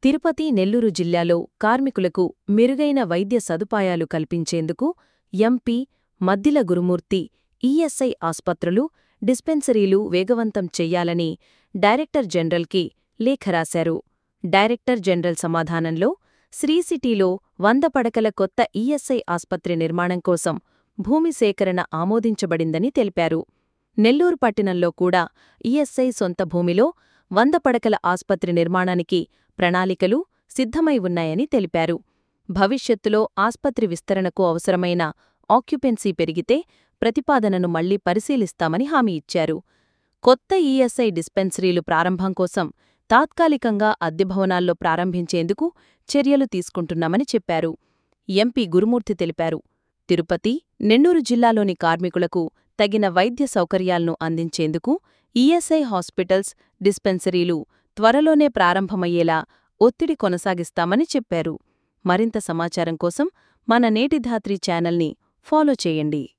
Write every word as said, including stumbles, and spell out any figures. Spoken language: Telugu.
తిరుపతి, నెల్లూరు జిల్లాలో కార్మికులకు మెరుగైన వైద్య సదుపాయాలు కల్పించేందుకు ఎంపీ మద్దిల గురుమూర్తి ఈఎస్ఐ ఆస్పత్రులు, డిస్పెన్సరీలు వేగవంతం చెయ్యాలని డైరెక్టర్ జనరల్కి లేఖ రాశారు. డైరెక్టర్ జనరల్ సమాధానంలో శ్రీసిటీలో వంద పడకల కొత్త ఈఎస్ఐ ఆస్పత్రి నిర్మాణం కోసం భూమి సేకరణ ఆమోదించబడిందని తెలిపారు. నెల్లూరు పట్టణంలో కూడా ఈఎస్ఐ సొంత భూమిలో వంద పడకల ఆస్పత్రి నిర్మాణానికి ప్రణాళికలు సిద్ధమై ఉన్నాయని తెలిపారు. భవిష్యత్తులో ఆస్పత్రి విస్తరణకు అవసరమైన ఆక్యుపెన్సీ పెరిగితే ప్రతిపాదనను మళ్లీ పరిశీలిస్తామని హామీ ఇచ్చారు. కొత్త ఈఎస్ఐ డిస్పెన్సరీలు ప్రారంభం కోసం తాత్కాలికంగా అద్దె భవనాల్లో ప్రారంభించేందుకు చర్యలు తీసుకుంటున్నామని చెప్పారు. ఎంపీ గురుమూర్తి తెలిపారు. తిరుపతి, నెల్లూరు జిల్లాలోని కార్మికులకు తగిన వైద్య సౌకర్యాలను అందించేందుకు ఈఎస్ఐ హాస్పిటల్స్, డిస్పెన్సరీలు త్వరలోనే ప్రారంభమయ్యేలా ఒత్తిడి కొనసాగిస్తామని చెప్పారు. మరింత సమాచారం కోసం మన నేటి ధాత్రి ఛానల్ని ఫాలో చేయండి.